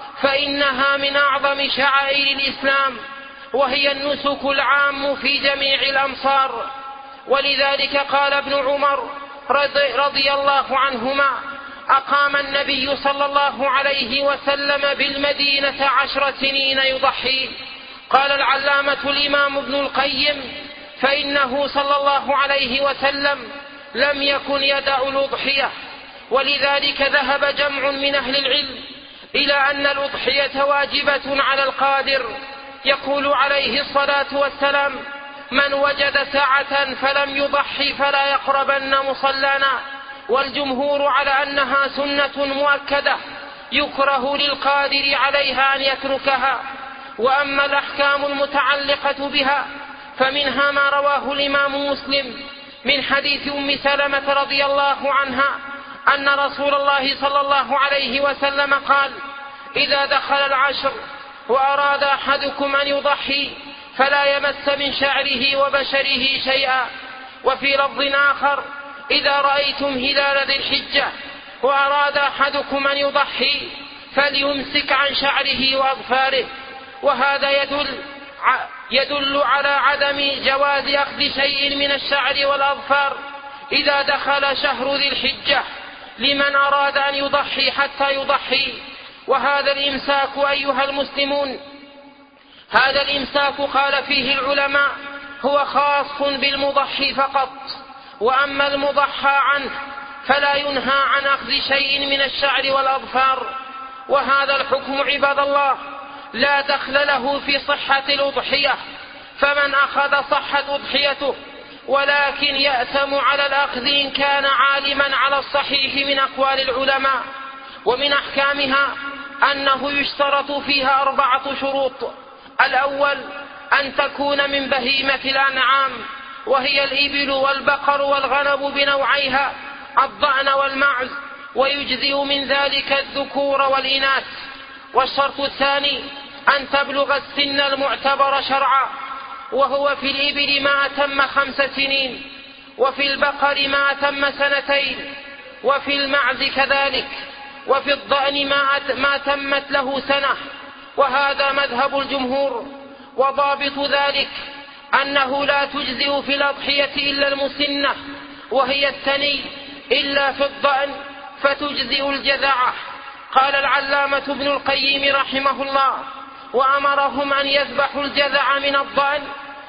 فإنها من أعظم شعائر الإسلام، وهي النسك العام في جميع الأمصار. ولذلك قال ابن عمر رضي الله عنهما: أقام النبي صلى الله عليه وسلم بالمدينة 10 سنين يضحي. قال العلامة الإمام ابن القيم: فإنه صلى الله عليه وسلم لم يكن يدع الأضحية. ولذلك ذهب جمع من أهل العلم إلى أن الأضحية واجبة على القادر. يقول عليه الصلاة والسلام: من وجد سعة فلم يضحي فلا يقربن مصلانا. والجمهور على أنها سنة مؤكدة يكره للقادر عليها أن يتركها. وأما الأحكام المتعلقة بها فمنها ما رواه الإمام مسلم من حديث أم سلمة رضي الله عنها أن رسول الله صلى الله عليه وسلم قال: إذا دخل العشر وأراد أحدكم أن يضحي فلا يمس من شعره وبشره شيئا. وفي لفظ آخر: إذا رأيتم هلال ذي الحجة وأراد أحدكم أن يضحي فليمسك عن شعره وأظفاره. وهذا يدل على عدم جواز أخذ شيء من الشعر والأظفار إذا دخل شهر ذي الحجة لمن أراد أن يضحي حتى يضحي. وهذا الإمساك أيها المسلمون، هذا الإمساك قال فيه العلماء هو خاص بالمضحي فقط، وأما المضحى عنه فلا ينهى عن أخذ شيء من الشعر والأظفار. وهذا الحكم عباد الله لا دخل له في صحة الأضحية، فمن أخذ صحت أضحيته، ولكن يأثم على الأخذ إن كان عالما على الصحيح من أقوال العلماء. ومن أحكامها أنه يشترط فيها 4 شروط: الأول أن تكون من بهيمة الأنعام، وهي الإبل والبقر والغنم بنوعيها الضأن والمعز، ويجزئ من ذلك الذكور والإناث. والشرط الثاني أن تبلغ السن المعتبر شرعا، وهو في الإبل ما أتم 5 سنين، وفي البقر ما أتم 2 سنين، وفي المعز كذلك، وفي الضأن ما تمت له 1 سنة. وهذا مذهب الجمهور. وضابط ذلك أنه لا تجزئ في الأضحية إلا المسنة، وهي الثني، إلا في الضأن فتجزئ الجذعة. قال العلامة ابن القيم رحمه الله: وأمرهم أن يذبحوا الجذع من الضأن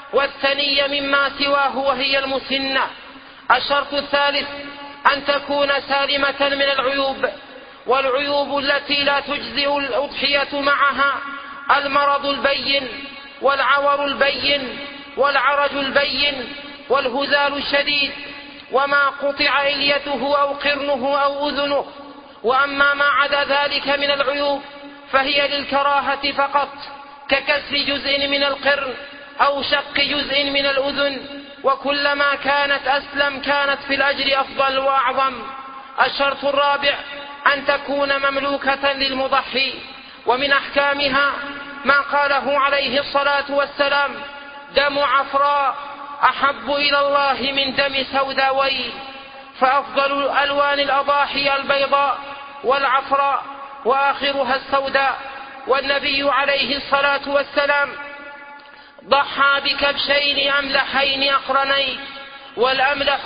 والثني مما سواه وهي المسنة. الشرط الثالث أن تكون سالمة من العيوب، والعيوب التي لا تجزئ الأضحية معها المرض البين والعور البين والعرج البين والهزال الشديد، وما قطع إليته أو قرنه أو أذنه. وأما ما عدا ذلك من العيوب فهي للكراهة فقط، ككسر جزء من القرن أو شق جزء من الأذن، وكلما كانت أسلم كانت في الأجر أفضل وأعظم. الشرط الرابع أن تكون مملوكة للمضحي. ومن أحكامها ما قاله عليه الصلاة والسلام: دم عفراء أحب إلى الله من دم سوداوي. فأفضل ألوان الأضاحي البيضاء والعفراء وآخرها السوداء. والنبي عليه الصلاة والسلام ضحى بكبشين أملحين أقرنين، والأملح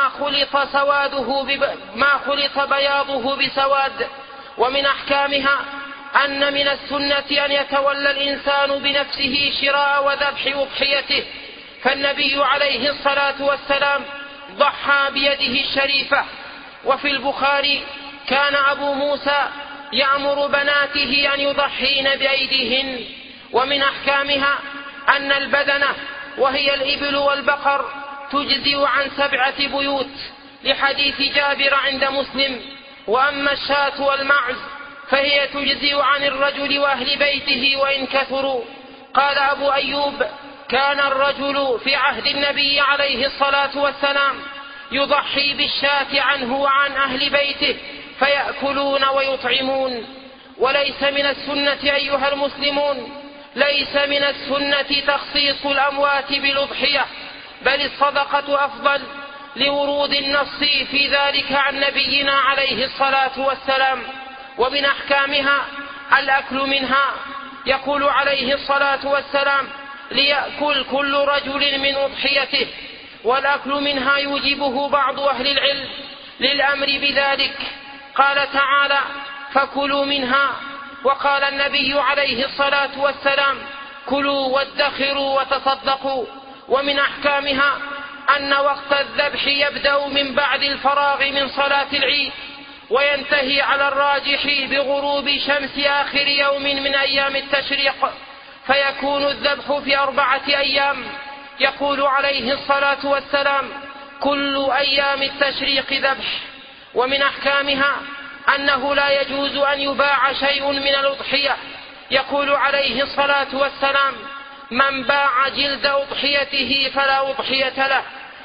ما خلط بياضه بسواد. ومن أحكامها أن من السنة أن يتولى الإنسان بنفسه شراء وذبح أضحيته، فالنبي عليه الصلاة والسلام ضحى بيده الشريفة. وفي البخاري كان أبو موسى يأمر بناته أن يضحين بأيديهن. ومن أحكامها أن البدنة وهي الإبل والبقر تجزئ عن 7 بيوت لحديث جابر عند مسلم. وأما الشاة والمعز فهي تجزئ عن الرجل وأهل بيته وإن كثروا. قال أبو أيوب: كان الرجل في عهد النبي عليه الصلاة والسلام يضحي بالشاة عنه وعن أهل بيته فيأكلون ويطعمون. وليس من السنة أيها المسلمون، ليس من السنة تخصيص الأموات بالأضحية، بل الصدقة أفضل لورود النص في ذلك عن نبينا عليه الصلاة والسلام. ومن أحكامها الأكل منها. يقول عليه الصلاة والسلام: ليأكل كل رجل من أضحيته. والأكل منها يوجبه بعض أهل العلم للأمر بذلك. قال تعالى: فكلوا منها. وقال النبي عليه الصلاة والسلام: كلوا وادخروا وتصدقوا. ومن أحكامها أن وقت الذبح يبدأ من بعد الفراغ من صلاة العيد، وينتهي على الراجح بغروب شمس آخر يوم من أيام التشريق، فيكون الذبح في 4 أيام. يقول عليه الصلاة والسلام: كل أيام التشريق ذبح. ومن أحكامها أنه لا يجوز أن يباع شيء من الأضحية. يقول عليه الصلاة والسلام: من باع جلد أضحيته فلا أضحية له.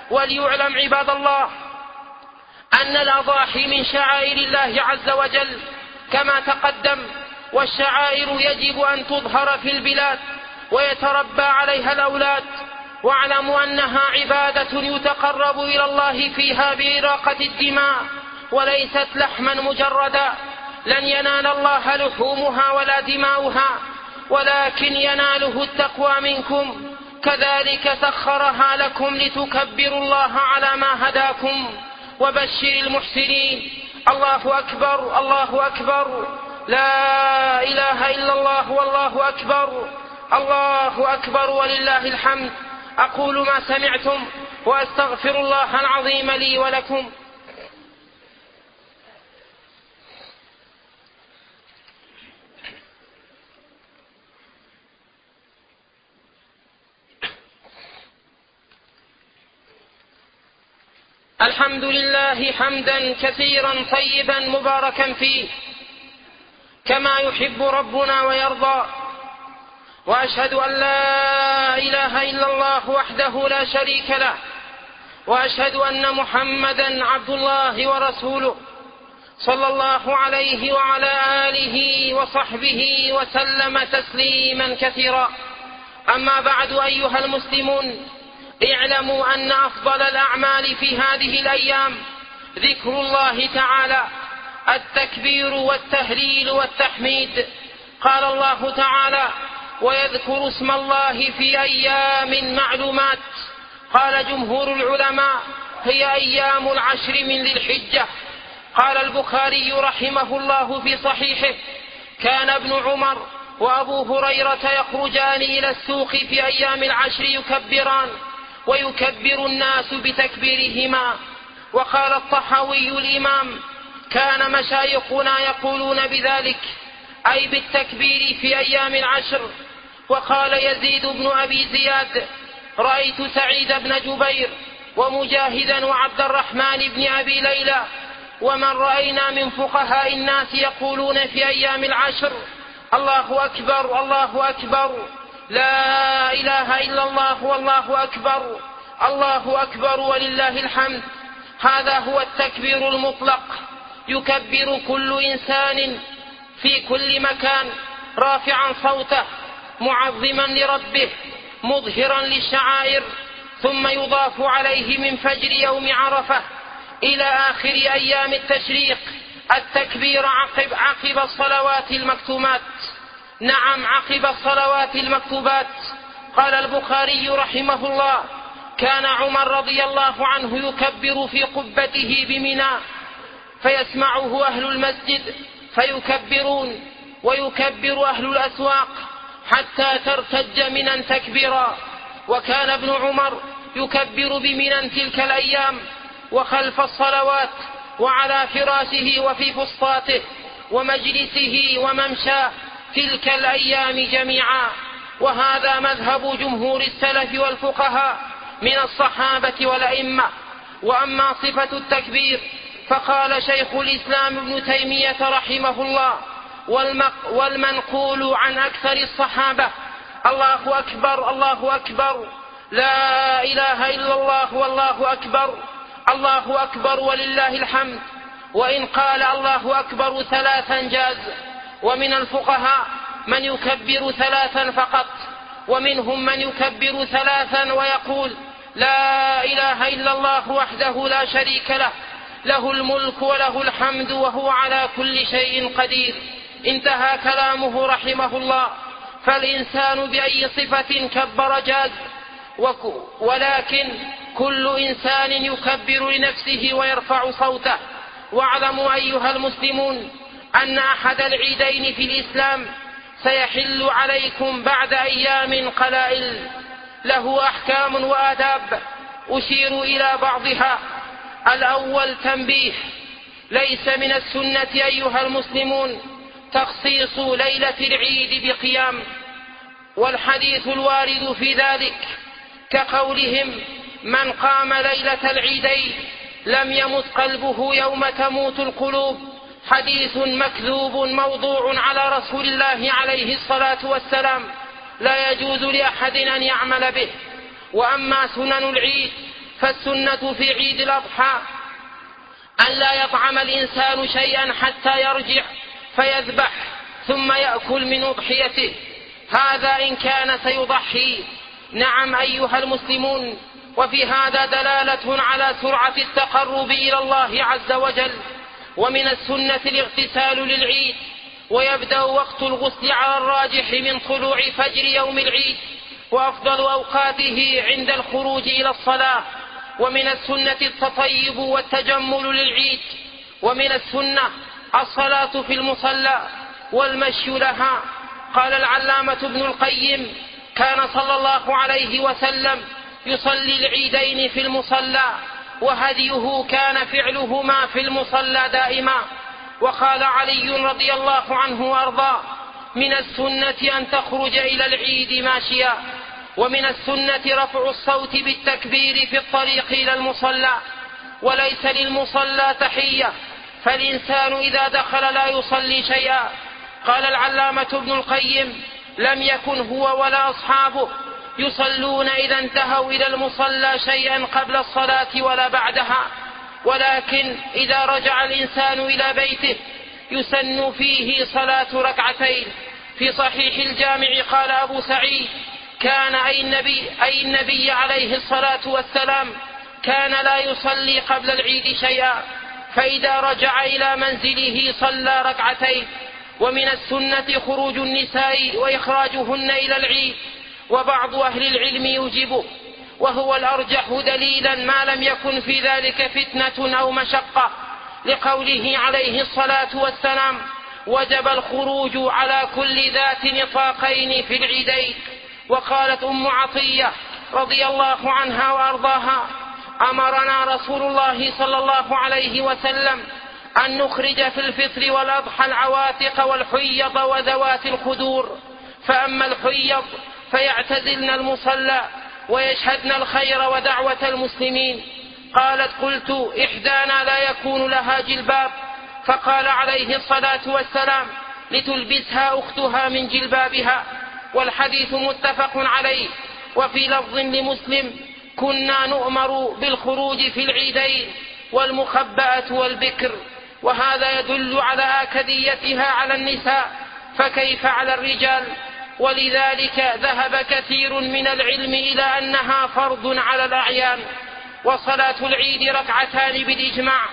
وليعلم عباد الله أن الأضاحي من شعائر الله عز وجل كما تقدم، والشعائر يجب أن تظهر في البلاد ويتربى عليها الأولاد. واعلموا أنها عبادة يتقرب إلى الله فيها بإراقة الدماء وليست لحما مجردا. لن ينال الله لحومها ولا دماؤها، ولكن يناله التقوى منكم. كذلك سخرها لكم لتكبروا الله على ما هداكم. وبشر المحسنين. الله أكبر، الله أكبر، لا إله إلا الله والله أكبر، الله أكبر ولله الحمد. أقول ما سمعتم وأستغفر الله العظيم لي ولكم. الحمد لله حمدا كثيرا طيبا مباركا فيه كما يحب ربنا ويرضى. وأشهد أن لا إله إلا الله وحده لا شريك له، وأشهد أن محمدا عبد الله ورسوله صلى الله عليه وعلى آله وصحبه وسلم تسليما كثيرا. أما بعد أيها المسلمون، اعلموا أن أفضل الأعمال في هذه الأيام ذكر الله تعالى، التكبير والتهليل والتحميد. قال الله تعالى: ويذكر اسم الله في أيام معلومات. قال جمهور العلماء: هي أيام العشر من ذي الحجة. قال البخاري رحمه الله في صحيحه: كان ابن عمر وأبو هريرة يخرجان إلى السوق في أيام العشر يكبران، ويكبر الناس بتكبيرهما. وقال الطحاوي الإمام: كان مشايخنا يقولون بذلك، أي بالتكبير في أيام العشر. وقال يزيد بن أبي زياد: رأيت سعيد بن جبير ومجاهدا وعبد الرحمن بن أبي ليلى ومن رأينا من فقهاء الناس يقولون في أيام العشر: الله أكبر، الله أكبر، لا إله إلا الله والله أكبر، الله أكبر ولله الحمد. هذا هو التكبير المطلق، يكبر كل إنسان في كل مكان رافعا صوته معظما لربه مظهرا للشعائر، ثم يضاف عليه من فجر يوم عرفة إلى آخر أيام التشريق التكبير عقب الصلوات المكتومات. نعم، عقب الصلوات المكتوبات. قال البخاري رحمه الله: كان عمر رضي الله عنه يكبر في قبته بمنى فيسمعه أهل المسجد فيكبرون، ويكبر أهل الأسواق حتى ترتج منى تكبيرا. وكان ابن عمر يكبر بمنى تلك الأيام وخلف الصلوات وعلى فراشه وفي فسطاته ومجلسه وممشاه تلك الأيام جميعا. وهذا مذهب جمهور السلف والفقهاء من الصحابة والأئمة. وأما صفة التكبير فقال شيخ الإسلام ابن تيمية رحمه الله: والمنقول عن أكثر الصحابة: الله أكبر، الله أكبر، لا إله إلا الله والله أكبر، الله أكبر ولله الحمد. وإن قال الله أكبر ثلاثا جاز. ومن الفقهاء من يكبر ثلاثا فقط، ومنهم من يكبر ثلاثا ويقول: لا إله إلا الله وحده لا شريك له، له الملك وله الحمد وهو على كل شيء قدير. انتهى كلامه رحمه الله. فالإنسان بأي صفة كبر جاز، ولكن كل إنسان يكبر لنفسه ويرفع صوته. واعلموا أيها المسلمون أن أحد العيدين في الإسلام سيحل عليكم بعد أيام قلائل، له أحكام وآداب أشير إلى بعضها. الأول تنبيه: ليس من السنة أيها المسلمون تخصيص ليلة العيد بقيام، والحديث الوارد في ذلك كقولهم: من قام ليلة العيدين لم يمت قلبه يوم تموت القلوب، حديث مكذوب موضوع على رسول الله عليه الصلاة والسلام، لا يجوز لأحد أن يعمل به. وأما سنن العيد فالسنة في عيد الأضحى أن لا يطعم الإنسان شيئا حتى يرجع فيذبح ثم يأكل من أضحيته، هذا إن كان سيضحي. نعم أيها المسلمون، وفي هذا دلالة على سرعة التقرب إلى الله عز وجل. ومن السنة الاغتسال للعيد، ويبدأ وقت الغسل على الراجح من طلوع فجر يوم العيد، وأفضل أوقاته عند الخروج إلى الصلاة. ومن السنة التطيب والتجمل للعيد. ومن السنة الصلاة في المصلى والمشي لها. قال العلامة ابن القيم: كان صلى الله عليه وسلم يصلي العيدين في المصلى، وهديه كان فعلهما في المصلى دائما. وقال علي رضي الله عنه وأرضاه: من السنة أن تخرج إلى العيد ماشيا. ومن السنة رفع الصوت بالتكبير في الطريق إلى المصلى، وليس للمصلى تحية، فالإنسان إذا دخل لا يصلي شيئا. قال العلامة ابن القيم: لم يكن هو ولا أصحابه يصلون إذا انتهوا إلى المصلى شيئا قبل الصلاة ولا بعدها، ولكن إذا رجع الإنسان إلى بيته يسن فيه صلاة ركعتين. في صحيح الجامع قال أبو سعيد: كان أي النبي عليه الصلاة والسلام كان لا يصلي قبل العيد شيئا، فإذا رجع إلى منزله صلى ركعتين. ومن السنة خروج النساء وإخراجهن إلى العيد، وبعض أهل العلم يوجبه، وهو الأرجح دليلا ما لم يكن في ذلك فتنة أو مشقة، لقوله عليه الصلاة والسلام: وجب الخروج على كل ذات نطاقين في العيدين. وقالت أم عطية رضي الله عنها وأرضاها: أمرنا رسول الله صلى الله عليه وسلم أن نخرج في الفطر والأضحى العواتق والحيض وذوات الخدور، فأما الحيض فيعتزلن المصلى ويشهدن الخير ودعوة المسلمين. قالت: قلت: إحدانا لا يكون لها جلباب، فقال عليه الصلاة والسلام: لتلبسها أختها من جلبابها. والحديث متفق عليه. وفي لفظ لمسلم: كنا نؤمر بالخروج في العيدين والمخبأة والبكر. وهذا يدل على آكديتها على النساء، فكيف على الرجال؟ ولذلك ذهب كثير من العلم إلى أنها فرض على الأعيان. وصلاة العيد ركعتان بالإجماع،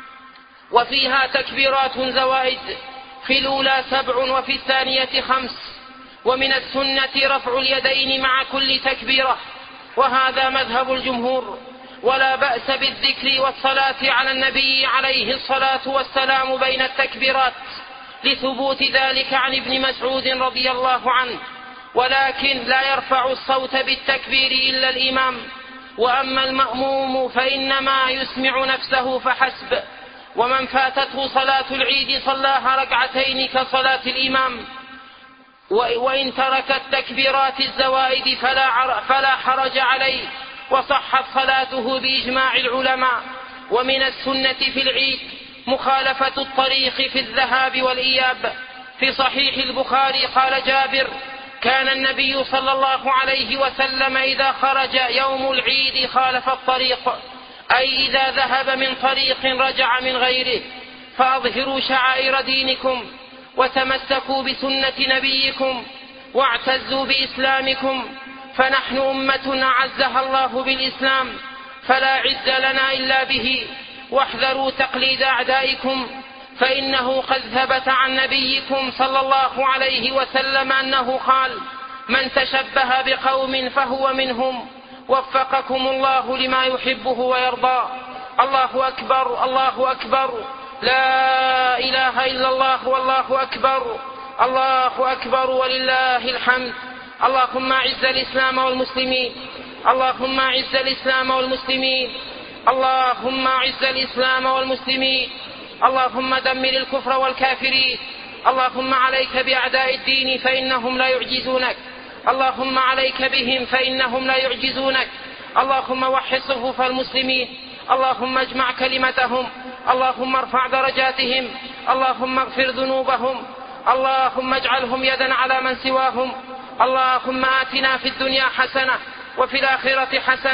وفيها تكبيرات زوائد، في الأولى 7 وفي الثانية 5. ومن السنة رفع اليدين مع كل تكبيرة، وهذا مذهب الجمهور. ولا بأس بالذكر والصلاة على النبي عليه الصلاة والسلام بين التكبيرات، لثبوت ذلك عن ابن مسعود رضي الله عنه. ولكن لا يرفع الصوت بالتكبير إلا الإمام، وأما المأموم فإنما يسمع نفسه فحسب. ومن فاتته صلاة العيد صلاها ركعتين كصلاة الإمام، وإن ترك التكبيرات الزوائد فلا حرج عليه، وصحت صلاته بإجماع العلماء. ومن السنة في العيد مخالفة الطريق في الذهاب والإياب. في صحيح البخاري قال جابر: كان النبي صلى الله عليه وسلم إذا خرج يوم العيد خالف الطريق، أي إذا ذهب من طريق رجع من غيره. فأظهروا شعائر دينكم، وتمسكوا بسنة نبيكم، واعتزوا بإسلامكم، فنحن أمة أعزها الله بالإسلام، فلا عز لنا إلا به. واحذروا تقليد أعدائكم، فإنه قد ثبت عن نبيكم صلى الله عليه وسلم أنه قال: من تشبه بقوم فهو منهم. وفقكم الله لما يحبه ويرضى. الله أكبر، الله أكبر، لا إله إلا الله، والله أكبر، الله أكبر ولله الحمد. اللهم أعز الإسلام والمسلمين، اللهم أعز الإسلام والمسلمين، اللهم أعز الإسلام والمسلمين، اللهم دمر الكفر والكافرين. اللهم عليك بأعداء الدين فإنهم لا يعجزونك، اللهم عليك بهم فإنهم لا يعجزونك. اللهم وحد صفوف المسلمين، اللهم اجمع كلمتهم، اللهم ارفع درجاتهم، اللهم اغفر ذنوبهم، اللهم اجعلهم يدا على من سواهم. اللهم آتنا في الدنيا حسنة وفي الآخرة حسنة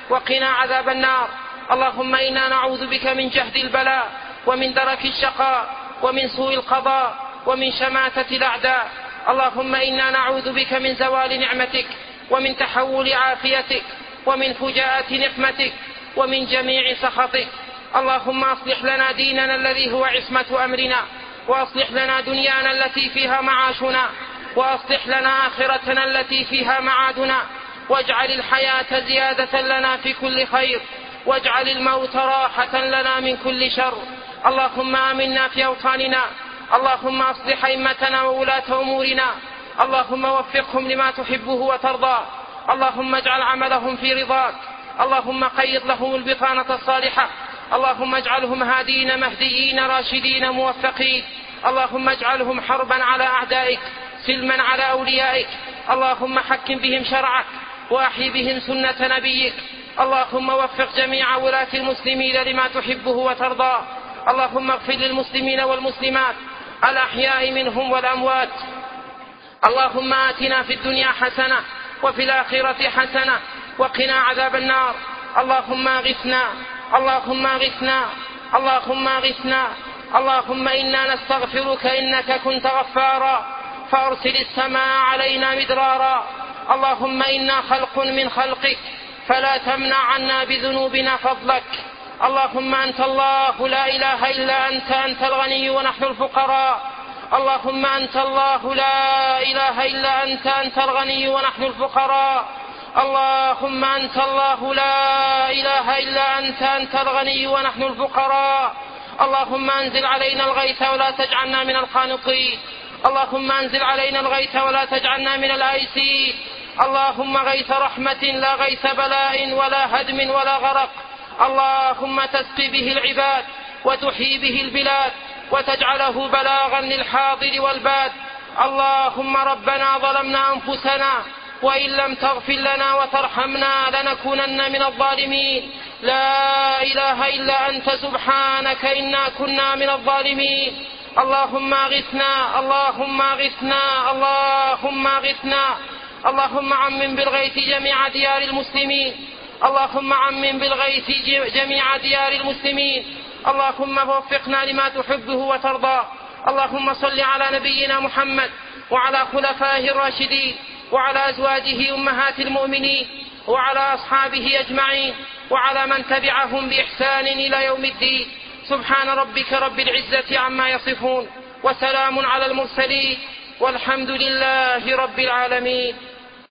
وقنا عذاب النار. اللهم إنا نعوذ بك من جهد البلاء ومن درك الشقاء ومن سوء القضاء ومن شماتة الأعداء. اللهم إنا نعوذ بك من زوال نعمتك ومن تحول عافيتك ومن فجاءة نقمتك ومن جميع سخطك. اللهم أصلح لنا ديننا الذي هو عصمة أمرنا، وأصلح لنا دنيانا التي فيها معاشنا، وأصلح لنا آخرتنا التي فيها معادنا، واجعل الحياة زيادة لنا في كل خير، واجعل الموت راحة لنا من كل شر. اللهم آمنا في أوطاننا، اللهم أصلح أئمتنا وولاة أمورنا، اللهم وفقهم لما تحبه وترضى، اللهم اجعل عملهم في رضاك، اللهم قيض لهم البطانة الصالحة، اللهم اجعلهم هادين مهديين راشدين موفقين، اللهم اجعلهم حربا على أعدائك سلما على أوليائك، اللهم حكم بهم شرعك وأحي بهم سنة نبيك. اللهم وفق جميع ولاة المسلمين لما تحبه وترضى. اللهم اغفر للمسلمين والمسلمات الأحياء منهم والأموات. اللهم آتنا في الدنيا حسنة وفي الآخرة حسنة وقنا عذاب النار. اللهم اغثنا، اللهم اغثنا، اللهم اغثنا. اللهم إنا نستغفرك إنك كنت غفارا فأرسل السماء علينا مدرارا. اللهم إنا خلق من خلقك فلا تمنع عنا بذنوبنا فضلك. اللهم أنت الله لا إله إلا أنت، أنت الغني ونحن الفقراء. اللهم أنت الله لا إله إلا أنت، أنت الغني ونحن الفقراء. اللهم أنت الله لا إله إلا أنت، أنت الغني ونحن الفقراء. اللهم أنزل علينا الغيث ولا تجعلنا من القانطين. اللهم أنزل علينا الغيث ولا تجعلنا من الآيسين. اللهم غيث رحمة لا غيث بلاء ولا هدم ولا غرق. اللهم تسقي به العباد وتحيي به البلاد وتجعله بلاغا للحاضر والباد. اللهم ربنا ظلمنا أنفسنا وإن لم تغفر لنا وترحمنا لنكونن من الظالمين. لا إله إلا أنت سبحانك إنا كنا من الظالمين. اللهم اغثنا، اللهم اغثنا، اللهم اغثنا. اللهم عمم بالغيث جميع ديار المسلمين، اللهم عمم بالغيث جميع ديار المسلمين. اللهم وفقنا لما تحبه وترضى. اللهم صل على نبينا محمد وعلى خلفائه الراشدين وعلى أزواجه أمهات المؤمنين وعلى أصحابه أجمعين وعلى من تبعهم بإحسان إلى يوم الدين. سبحان ربك رب العزة عما يصفون وسلام على المرسلين والحمد لله رب العالمين.